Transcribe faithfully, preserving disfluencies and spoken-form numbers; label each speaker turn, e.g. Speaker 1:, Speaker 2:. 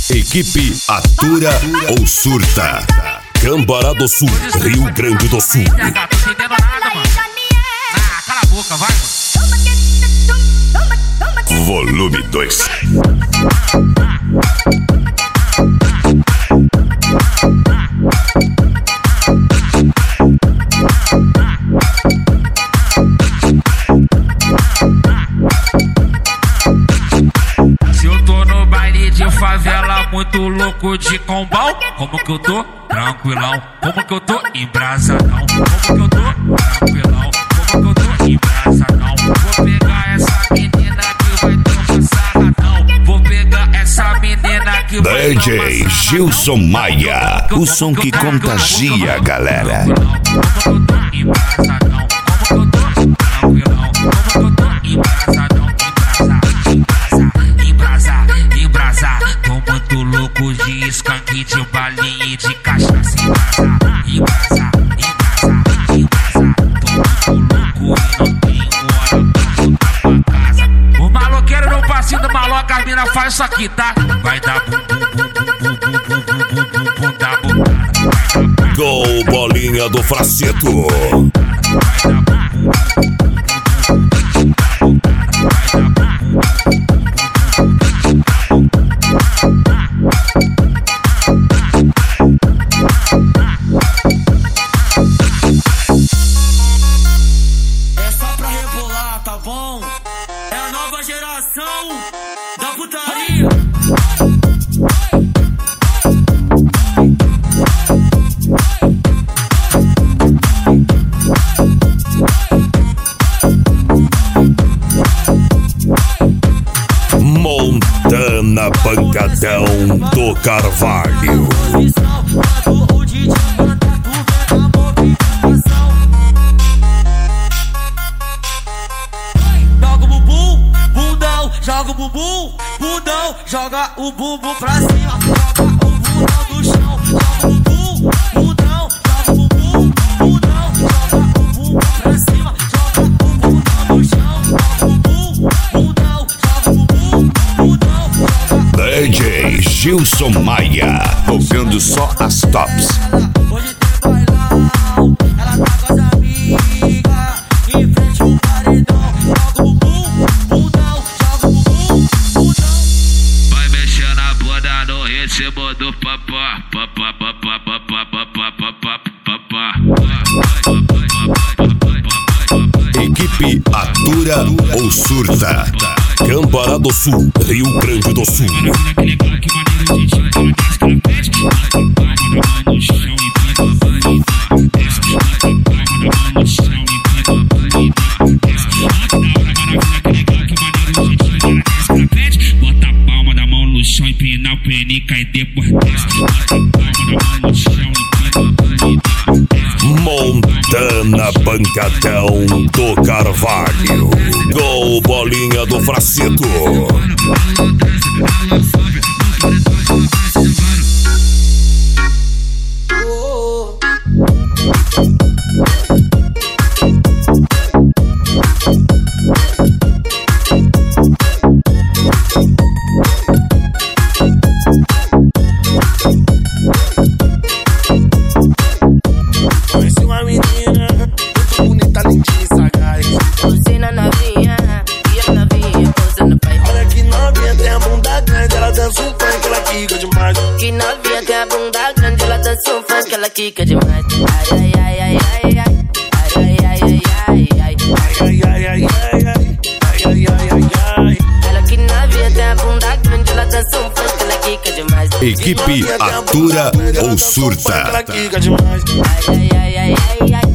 Speaker 1: Equipe Atura ou Surta. Cambará do Sul, Rio Grande do Sul.
Speaker 2: Não tô entendendo nada, mano. Ah, cala a boca, vai, mano.
Speaker 1: Volume dois.
Speaker 2: Se eu tô no baile de favela, muito louco de combão, como que eu tô? Tranquilão. Como que eu tô? Embrasadão. Como que eu tô? Tranquilão. Como que eu tô? Embrasadão. Vou pegar essa menina que vai ter um sarradão. Vou pegar essa menina que vai
Speaker 1: D J Gilson Maia, o som que contagia a galera.
Speaker 2: Como que eu tô? Embrasadão. Como que eu tô? Tranquilão. Como que eu tô? Embrasadão. Embrasa, embrasa, embrasa. Tô muito louco de skunk, de balinha e de cachaça. Embrasa, embrasa, embrasa, embrasa. Tô muito louco e não tenho hora pra voltar pra casa. O maloqueiro no passinho do maloca, as mina faz isso aqui, tá? Vai dar bum, bum, bum, bum, bum, bum, bum, bum, bum, bum, dá bum.
Speaker 1: Gol, bolinha do Fraceto.
Speaker 2: Vai dar bum.
Speaker 3: É só pra rebolar, tá bom? É a nova geração da putaria.
Speaker 1: Montana Pancadão do Carvalho.
Speaker 3: Joga o bumbum, bundão, joga o bumbum, bundão, joga o bumbum pra cima, joga o bundão no chão, joga o bumbum, bundão, joga o bumbum, bundão, joga o bumbum pra cima, joga o bundão no chão, joga o bumbum, bundão, joga o bumbum, bundão, joga.
Speaker 1: D J Gilson Maia, tocando só as tops.
Speaker 3: Hoje tem bailão, ela tá com as amigas, em frente ao paredão, joga o bumbum, bundão, joga o bumbum, bundão.
Speaker 2: Vai mexer na bunda no ritmo do papá, papá, papá, papá, papá, papá, papá.
Speaker 1: Equipe Atura ou Surta. Cambará do Sul, Rio Grande do Sul.
Speaker 2: Bota a palma da mão no chão, empina o penica e depois desce. Bota a palma da mão no chão,
Speaker 1: Montana Pancadão do Carvalho. Gol, bolinha do Fraceto.
Speaker 3: Conheci uma menina, muito bonita, lindinha e sagaz.
Speaker 4: Você na novinha, e a novinha posando pai.
Speaker 3: Olha que novinha, tem a bunda grande, ela dança um funk, ela quica demais.
Speaker 4: Que novinha tem a bunda grande, ela dança um funk, ela quica demais. Ai, ai, ai, ai, ai, ai. Ai, ai, ai, ai, ai, ai.
Speaker 3: Ai, ai, ai, ai, ai, ai. Ai, ai, ai, ai, ai.
Speaker 4: Ela que novinha tem a bunda grande, ela dança um funk, ela quica demais.
Speaker 1: Equipe Atura ou Surta.
Speaker 3: Ela quica demais.
Speaker 4: Ai, ai, ai, ai, ai, ai.